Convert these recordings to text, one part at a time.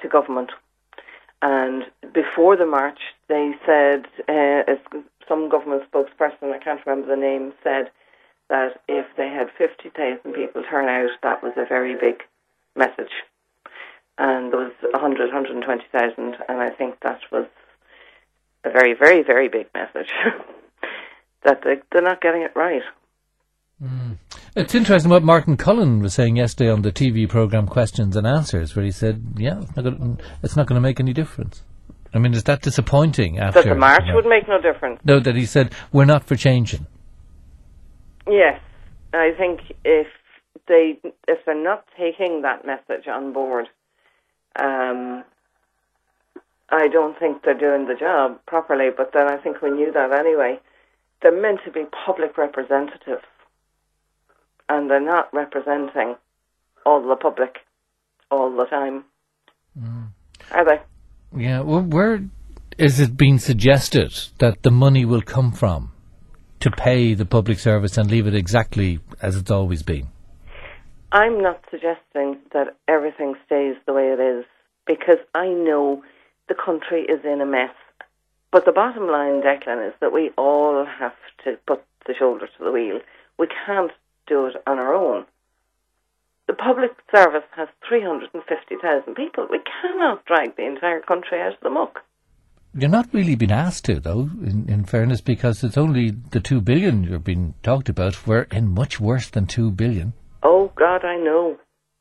to government. And before the march, they said, some government spokesperson, I can't remember the name, said that if they had 50,000 people turn out, that was a very big message. And there was 120,000, and I think that was a very, very, very big message that they're not getting it right. Mm. It's interesting what Martin Cullen was saying yesterday on the TV programme Questions and Answers, where he said, it's not going to make any difference. I mean, is that disappointing? After That the march would make no difference? No, that he said, we're not for changing. Yes. I think if they're not taking that message on board, I don't think they're doing the job properly, but then I think we knew that anyway. They're meant to be public representatives, and they're not representing all the public all the time. Are they? Yeah, well, where is it being suggested that the money will come from to pay the public service and leave it exactly as it's always been? I'm not suggesting that everything stays the way it is, because I know the country is in a mess. But the bottom line, Declan, is that we all have to put the shoulder to the wheel. We can't do it on our own. The public service has 350,000 people. We cannot drag the entire country out of the muck. You're not really being asked to, though, in fairness, because it's only the 2 billion you're being talked about. We're in much worse than 2 billion. Oh, God, I know.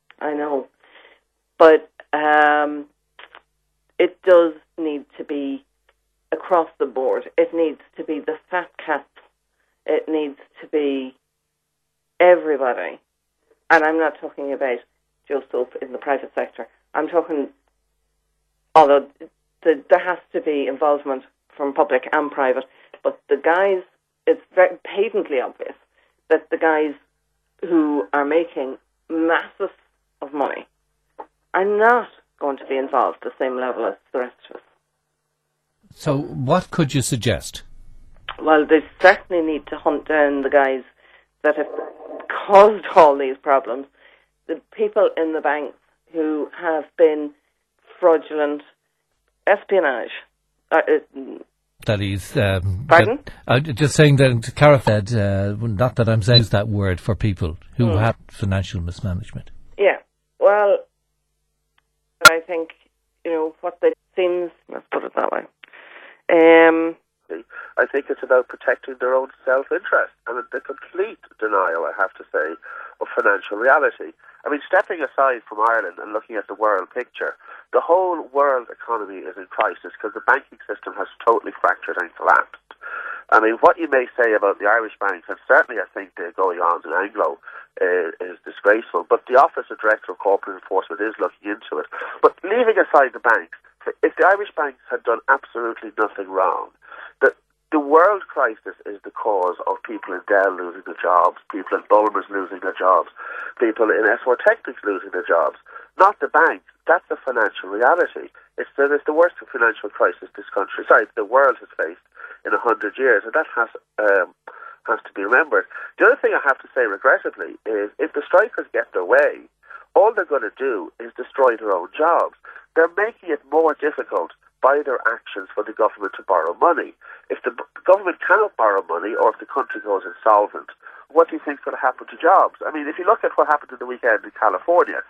But it does need to be across the board. It needs to be the fat cats. It needs to be everybody. And I'm not talking about Joe Soap in the private sector. I'm talking, although there has to be involvement from public and private, but the guys, it's very patently obvious that the guys who are making masses of money are not going to be involved at the same level as the rest of us. So what could you suggest? Well, they certainly need to hunt down the guys that have caused all these problems, the people in the banks who have been fraudulent, espionage. That he's... Pardon? Just saying that Cara said, not that I'm saying that word for people who have financial mismanagement. Yeah, well, I think, what they seems, let's put it that way. I think it's about protecting their own self-interest and the complete denial, I have to say, of financial reality. I mean, stepping aside from Ireland and looking at the world picture, the whole world economy is in crisis because the banking system has totally fractured and collapsed. I mean, what you may say about the Irish banks, and certainly I think the going on in Anglo is disgraceful, but the Office of Director of Corporate Enforcement is looking into it. But leaving aside the banks, if the Irish banks had done absolutely nothing wrong, the world crisis is the cause of people in Dell losing their jobs, people in Bulmers losing their jobs, people in S4 Technics losing their jobs, not the banks. That's a financial reality. It's the worst financial crisis the world has faced in 100 years, and that has to be remembered. The other thing I have to say, regrettably, is if the strikers get their way, all they're going to do is destroy their own jobs. They're making it more difficult by their actions for the government to borrow money. If the government cannot borrow money, or if the country goes insolvent, what do you think is going to happen to jobs? I mean, if you look at what happened in the weekend in California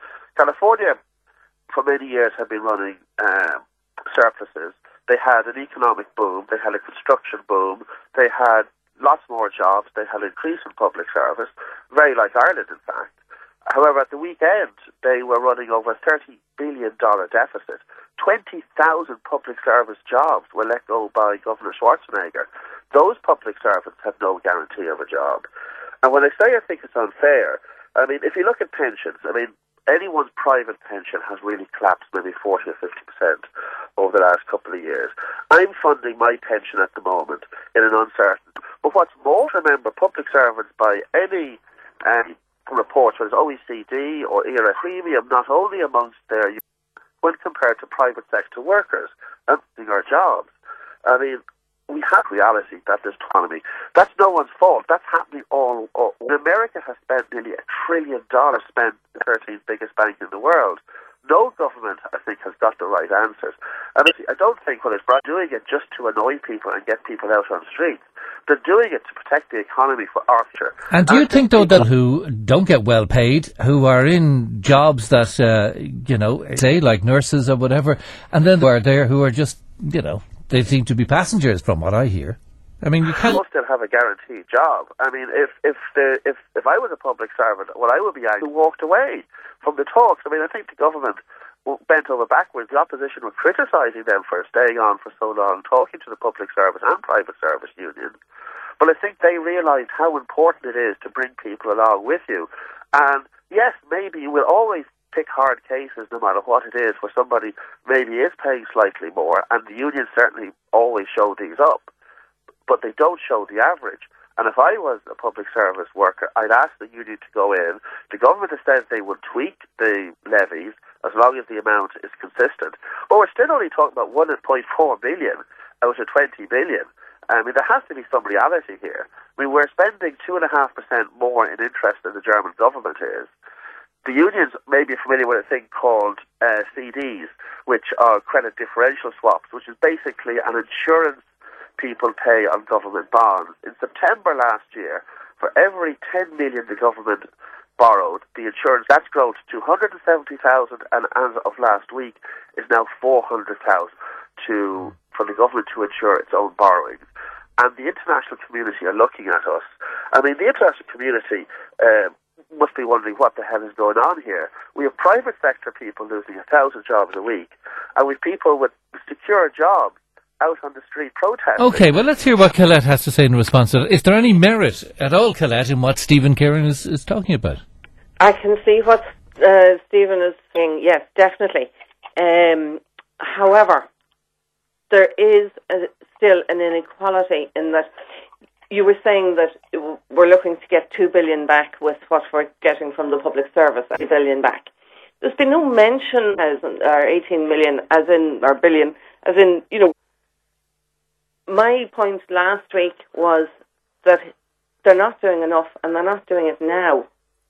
for many years had been running surpluses. They had an economic boom, they had a construction boom, they had lots more jobs, they had an increase in public service, very like Ireland in fact. However, at the weekend, they were running over a $30 billion deficit. 20,000 public service jobs were let go by Governor Schwarzenegger. Those public servants have no guarantee of a job. And when I say I think it's unfair, I mean, if you look at pensions, I mean, anyone's private pension has really collapsed maybe 40 or 50% over the last couple of years. I'm funding my pension at the moment in an uncertain. But what's more, remember, public servants by any reports, whether it's OECD or ERA, premium not only amongst their when compared to private sector workers and our jobs. I mean, we have reality that this economy, that's no one's fault. That's happening all. America has spent nearly $1 trillion spent the 13th biggest bank in the world No government, I think, has got the right answers. And I don't think when it's doing it just to annoy people and get people out on the streets. They're doing it to protect the economy for our future. And do you think, though, that who don't get well paid, who are in jobs that, say, like nurses or whatever, and then there are there who are just, they seem to be passengers, from what I hear. I mean, you can't... Most still have a guaranteed job. I mean, if I was a public servant, what I would be angry who walked away from the talks. I mean, I think the government bent over backwards. The opposition were criticising them for staying on for so long, talking to the public service and private service unions. But I think they realised how important it is to bring people along with you. And yes, maybe you will always pick hard cases, no matter what it is, where somebody maybe is paying slightly more, and the unions certainly always show these up. But they don't show the average. And if I was a public service worker, I'd ask the union to go in. The government has said they would tweak the levies as long as the amount is consistent. But we're still only talking about 1.4 billion out of 20 billion. I mean, there has to be some reality here. I mean, we're spending 2.5% more in interest than the German government is. The unions may be familiar with a thing called CDs, which are credit differential swaps, which is basically an insurance people pay on government bonds. In September last year, for every 10 million the government borrowed, the insurance, that's grown to 270,000, and as of last week is now 400,000 for the government to insure its own borrowings. And the international community are looking at us. I mean, the international community must be wondering what the hell is going on here. We have private sector people losing 1,000 jobs a week, and we have people with secure jobs out on the street protesting. OK, well, let's hear what Colette has to say in response to that. Is there any merit at all, Colette, in what Stephen Kieran is talking about? I can see what Stephen is saying, yes, definitely. However, there is still an inequality in that you were saying that we're looking to get 2 billion back with what we're getting from the public service, 2 billion back. There's been no mention or 18 million as in, or billion, as in, my point last week was that they're not doing enough, and they're not doing it now.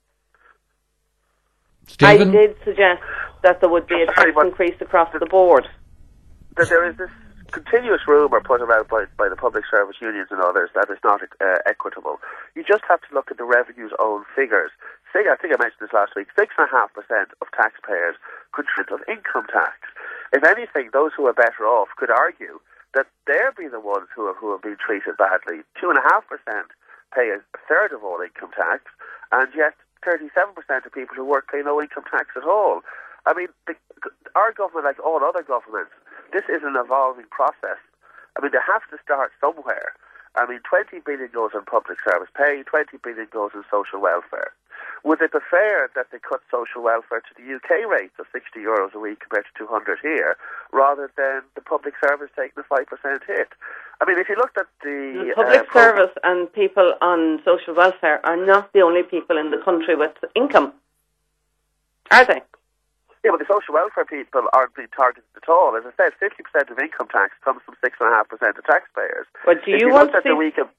Stephen? I did suggest that there would be a tax increase across the board. There is this continuous rumour put about by the public service unions and others that it's not equitable. You just have to look at the revenue's own figures. I think I mentioned this last week, 6.5% of taxpayers contribute of income tax. If anything, those who are better off could argue that they'll be the ones who have been treated badly. 2.5% pay a third of all income tax, and yet 37% of people who work pay no income tax at all. I mean, our government, like all other governments, this is an evolving process. I mean, they have to start somewhere. I mean, 20 billion goes on public service pay, 20 billion goes on social welfare. Would it be fair that they cut social welfare to the UK rates of €60 a week compared to 200 here, rather than the public service taking a 5% hit? I mean, if you looked at the public service and people on social welfare are not the only people in the country with income, are they? Yeah, but the social welfare people aren't being targeted at all. As I said, 50% of income tax comes from 6.5% of taxpayers. But do you want to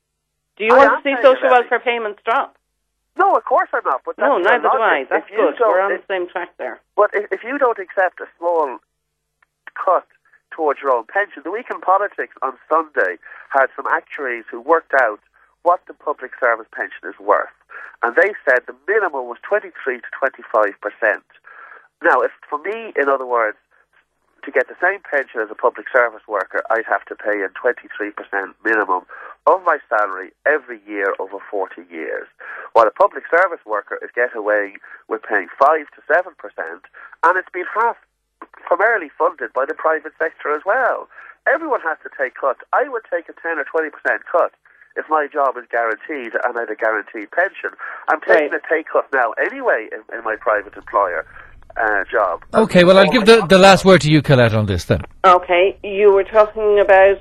see social welfare payments drop? No, of course I'm not. But no, neither do I. That's good. We're on the same track there. But if you don't accept a small cut towards your own pension, the Week in Politics on Sunday had some actuaries who worked out what the public service pension is worth. And they said the minimum was 23 to 25%. Now, if for me, in other words, to get the same pension as a public service worker, I'd have to pay in 23% minimum of my salary every year over 40 years. While a public service worker is getting away with paying 5 to 7%, and it's been primarily funded by the private sector as well. Everyone has to take cuts. I would take a 10 or 20% cut if my job is guaranteed and I had a guaranteed pension. I'm taking a pay cut now anyway in my private employer job. Okay, well, I'll give the last word to you, Colette, on this then. Okay, you were talking about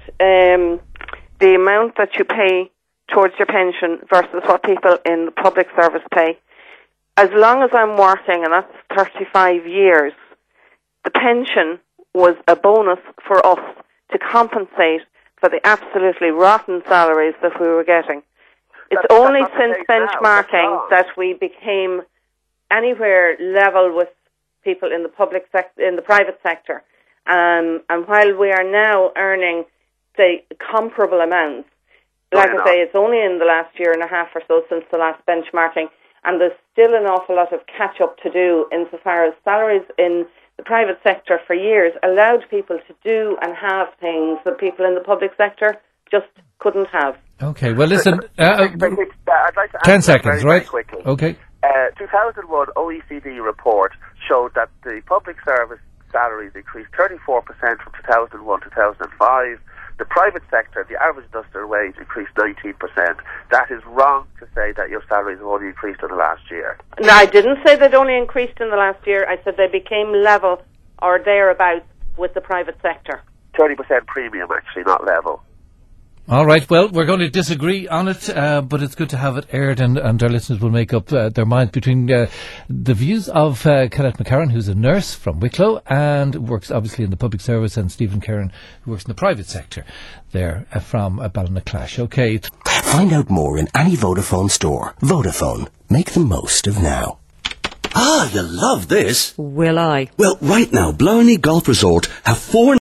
the amount that you pay towards your pension versus what people in the public service pay. As long as I'm working, and that's 35 years, the pension was a bonus for us to compensate for the absolutely rotten salaries that we were getting. It's only since benchmarking that we became anywhere level with people in the private sector. And while we are now earning, say, comparable amounts, like I say, it's only in the last year and a half or so since the last benchmarking, and there's still an awful lot of catch-up to do insofar as salaries in the private sector for years allowed people to do and have things that people in the public sector just couldn't have. Okay, well, listen, I'd like to 10 seconds, very right? quickly. Okay. 2001 OECD report showed that the public service salaries increased 34% from 2001 to 2005. The private sector, the average industrial wage increased 19%. That is wrong to say that your salaries have only increased in the last year. No, I didn't say they'd only increased in the last year. I said they became level or thereabouts with the private sector. 30% premium, actually, not level. All right, well, we're going to disagree on it, but it's good to have it aired, and our listeners will make up their minds between the views of Colette McCarron, who's a nurse from Wicklow and works obviously in the public service, and Stephen Kerrin, who works in the private sector there from Ballynaclash. Okay. Find out more in any Vodafone store. Vodafone. Make the most of now. Ah, you'll love this. Will I? Well, right now, Blarney Golf Resort have 4